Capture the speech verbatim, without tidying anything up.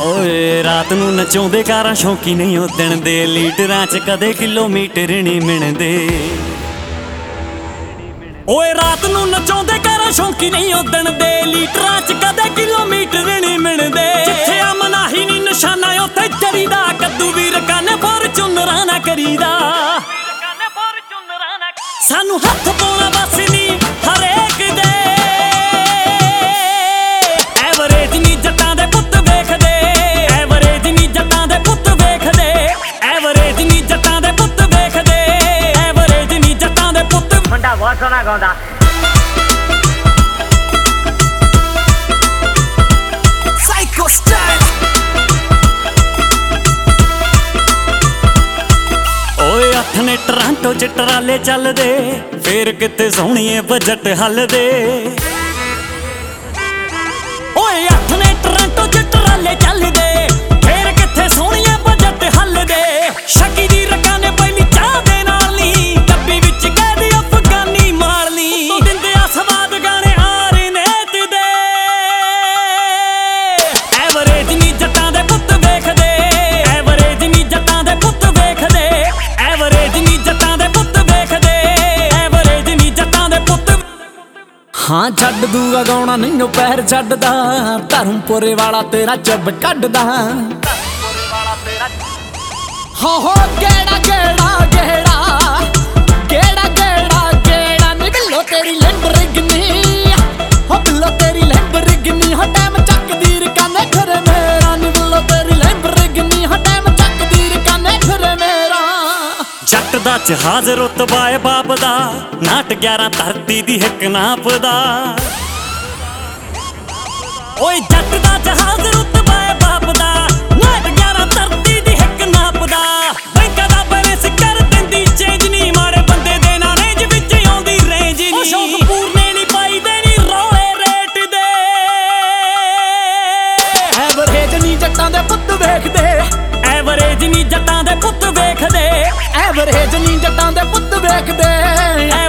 ਓਏ ਰਾਤ ਨੂੰ ਨਚਾਉਂਦੇ ਕਾਰਾਂ ਸ਼ੌਂਕੀ ਨਹੀਂ ਉਦਣ ਦੇ, ਲੀਟਰਾਂ ਚ ਕਦੇ ਕਿਲੋਮੀਟਰ ਨਹੀਂ ਮਿਣਦੇ। ਓਏ ਰਾਤ ਨੂੰ ਨਚਾਉਂਦੇ ਕਾਰਾਂ ਸ਼ੌਂਕੀ ਨਹੀਂ ਉਦਣ ਦੇ, ਲੀਟਰਾਂ ਚ ਕਦੇ ਕਿਲੋਮੀਟਰ ਨਹੀਂ ਮਿਣਦੇ। ਜਿੱਥੇ ਆ ਮਨਾਹੀ ਨਹੀਂ ਨਿਸ਼ਾਨਾ ਉੱਥੇ ਚਰੀਦਾ, ਕੱਦੂ ਵੀਰ ਕੰਨ ਫੋਰਚੂਨਰਾਂ ਨਾ ਕਰੀਦਾ। ਸਾਨੂੰ ਹੱਥ ਪਾਉਣਾ ਬਸ ਨਹੀਂ ਹਰੇਕ ਦੇ, ਐਵਰੇਜ ਨਹੀਂ ਜੱਟਾਂ ਦੇ ਪੁੱਤ ਵੇਖਦੇ, ਐਵਰੇਜ ਨਹੀਂ ਜੱਟਾਂ ਦੇ ਪੁੱਤ ਵੇਖਦੇ, ਐਵਰੇਜ ਨਹੀਂ ਜੱਟਾਂ ਦੇ ਪੁੱਤ ਵੇਖਦੇ, ਐਵਰੇਜ ਨਹੀਂ ਜੱਟਾਂ ਦੇ ਪੁੱਤ। ਮੁੰਡਾ ਬਹੁਤ ਸੋਹਣਾ ਗਾਉਂਦਾ। Psycho style. ਓਏ ਅੱਠ ਨੇ ਟਰਾਂਟੋ ਚ ਟਰਾਲੇ ਚੱਲਦੇ, ਫੇਰ ਕਿਤੇ ਸੋਹਣੀਏ ਬਜਟ ਹੱਲਦੇ। ਓਏ ਅੱਠ ਨੇ ਟਰਾਂਟੋ ਚ ਟਰਾਲੇ ਚੱਲਦੇ, ਫੇਰ ਕਿੱਥੇ ਸੋਹਣੀਏ ਬਜਟ ਹੱਲਦੇ। ਸ਼ਕੀ ਦੀ ਰਕਾਂ ਨੇ ਪਹਿਲੀ ਚਾਹ ਦੇ ਨਾਲ ਨੀ, ਡੱਬੀ ਵਿੱਚ ਕਹਿਦੀ ਅਫਗਾਨੀ ਮਾਰ ਲਈ। ਤੂੰ ਦਿੰਦੇ ਆ ਸਵਾਦ ਗਾਣੇ ਆ ਰਹੇ ਨੇਤ ਦੇ, ਐਵਰੇਜ ਨਹੀਂ ਜੱਟਾਂ ਦੇ ਪੁੱਤ ਵੇਖਦੇ, ਐਵਰੇਜ ਨਹੀਂ ਜੱਟਾਂ ਦੇ ਪੁੱਤ ਵੇਖਦੇ, ਐਵਰੇਜ ਨਹੀਂ ਜੱਟਾਂ ਦੇ ਪੁੱਤ ਵੇਖਦੇ, ਐਵਰੇਜ ਨਹੀਂ ਜੱਟਾਂ ਦੇ ਪੁੱਤ। ਹਾਂ ਛੱਡ ਦੂਗਾ ਗਾਉਣਾ ਨਹੀਂ ਪੈਰ ਛੱਡਦਾ, ਧਰਮਪੁਰੇ ਵਾਲਾ ਤੇਰਾ ਚੱਬ ਕੱਢਦਾ। ਹੋ ਹੋ ਗੇੜਾ ਗੇੜਾ ਗੇੜਾ ਗੇੜਾ ਗੇੜਾ ਗੇੜਾ ਨੀ ਬਿੱਲੋ ਤੇਰੀ ਲੈਂਬਰਗਿਨੀ, ਹੋ ਬਿੱਲੋ ਤੇਰੀ ਲੈਂਬਰਗਿਨੀ। ਹੋ ਟਾਈਮ ਚੱਕਦੀ ਰਕਾਨੇ ਖਰੇ ਮੇਰਾ ਨੀ ਬਿੱਲੋ ਤੇਰੀ ਲੈਂਬਰਗਿਨੀ, ਹੋ ਟਾਈਮ ਚੱਕਦੀ ਰਕਾਨੇ ਖਰੇ ਮੇਰਾ। ਜੱਟ ਦਾ ਜਹਾਜ਼ ਰੁਤਬਾ ਏ ਬਾਪ ਦਾ, ਨਾਟ ਗਿਆਰਾਂ ਧਰਤੀ ਦੀ ਹਿੱਕ ਨਾਪਦਾ। ਓਏ ਜੱਟ ਦਾ ਜਹਾਜ਼ ਰੁਤਬਾ ਏ ਬਾਪ ਦਾ, ਨਾਟ ਗਿਆਰਾਂ ਧਰਤੀ ਦੀ ਹਿੱਕ ਨਾਪਦਾ। ਬੈਂਕਾਂ ਦਾ ਬੈਲੈਂਸ ਕਰ ਦਿੰਦੀ ਚੇਂਜ ਨੀ, ਮਾੜੇ ਬੰਦੇ ਦੇ ਨਾਲ ਰੇਂਜ ਵਿੱਚ ਆਉਂਦੀ ਰੇਂਜ ਨੀ। ਉਹ ਸ਼ੌਕ ਪੂਰਨੇ ਨੀ ਪਾਈ ਦੇਣੀ ਰੌਲੇ ਰੇਟ ਦੇ, ਐਵਰੇਜ ਨੀ ਜੱਟਾਂ ਦੇ ਪੁੱਤ ਵੇਖਦੇ, ਐਵਰੇਜ ਨੀ ਜੱਟਾਂ ਦੇ ਪੁੱਤ ਵੇਖਦੇ, ਐਵਰੇਜ ਨੀ ਜੱਟਾਂ ਦੇ ਪੁੱਤ ਵੇਖਦੇ।